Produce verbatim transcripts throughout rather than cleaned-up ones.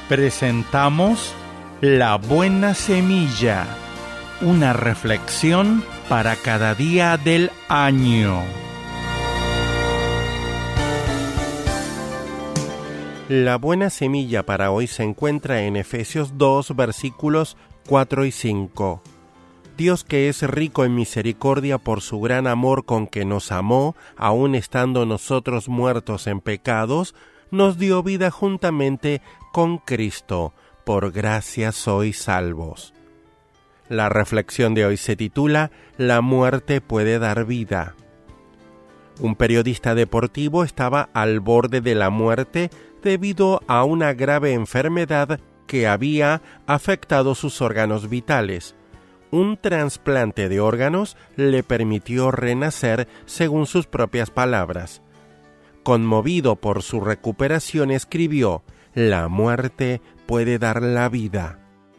presentamos La Buena Semilla, una reflexión para cada día del año. La buena semilla para hoy se encuentra en Efesios dos, versículos cuatro y cinco. Dios, que es rico en misericordia por su gran amor con que nos amó, aun estando nosotros muertos en pecados, nos dio vida juntamente con Cristo. Por gracia sois salvos. La reflexión de hoy se titula La muerte puede dar vida. Un periodista deportivo estaba al borde de la muerte debido a una grave enfermedad que había afectado sus órganos vitales. Un trasplante de órganos le permitió renacer, según sus propias palabras. Conmovido por su recuperación, escribió: «La muerte puede dar la vida».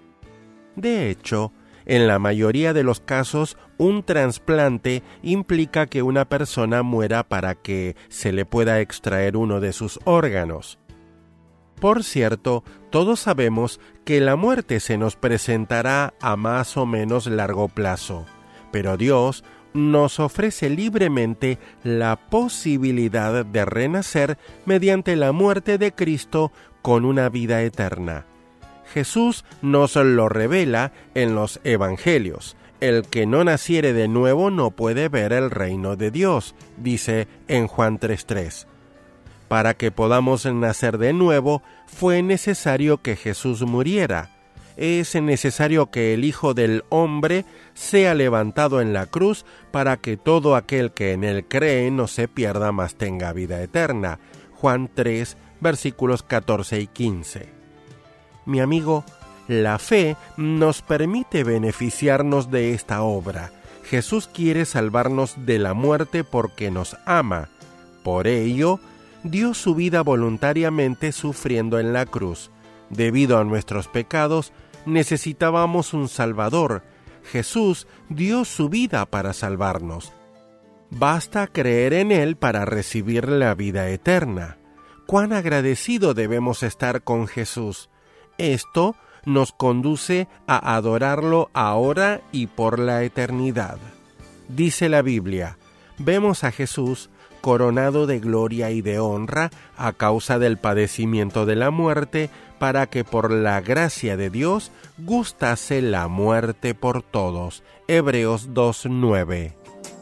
De hecho, en la mayoría de los casos, un trasplante implica que una persona muera para que se le pueda extraer uno de sus órganos. Por cierto, todos sabemos que la muerte se nos presentará a más o menos largo plazo, pero Dios nos ofrece libremente la posibilidad de renacer mediante la muerte de Cristo con una vida eterna. Jesús nos lo revela en los Evangelios. El que no naciere de nuevo no puede ver el reino de Dios, dice en Juan tres tres. Para que podamos nacer de nuevo, fue necesario que Jesús muriera. Es necesario que el Hijo del Hombre sea levantado en la cruz para que todo aquel que en él cree no se pierda, mas tenga vida eterna. Juan tres, versículos catorce y quince. Mi amigo, la fe nos permite beneficiarnos de esta obra. Jesús quiere salvarnos de la muerte porque nos ama. Por ello, dio su vida voluntariamente sufriendo en la cruz. Debido a nuestros pecados, necesitábamos un Salvador. Jesús dio su vida para salvarnos. Basta creer en Él para recibir la vida eterna. ¡Cuán agradecido debemos estar con Jesús! Esto nos conduce a adorarlo ahora y por la eternidad. Dice la Biblia: vemos a Jesús coronado de gloria y de honra a causa del padecimiento de la muerte, para que por la gracia de Dios gustase la muerte por todos. Hebreos dos nueve.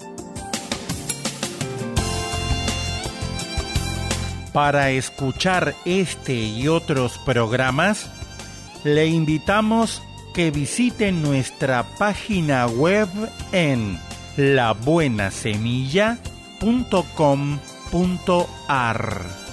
Para escuchar este y otros programas, le invitamos que visite nuestra página web en la buena semilla punto com punto ar.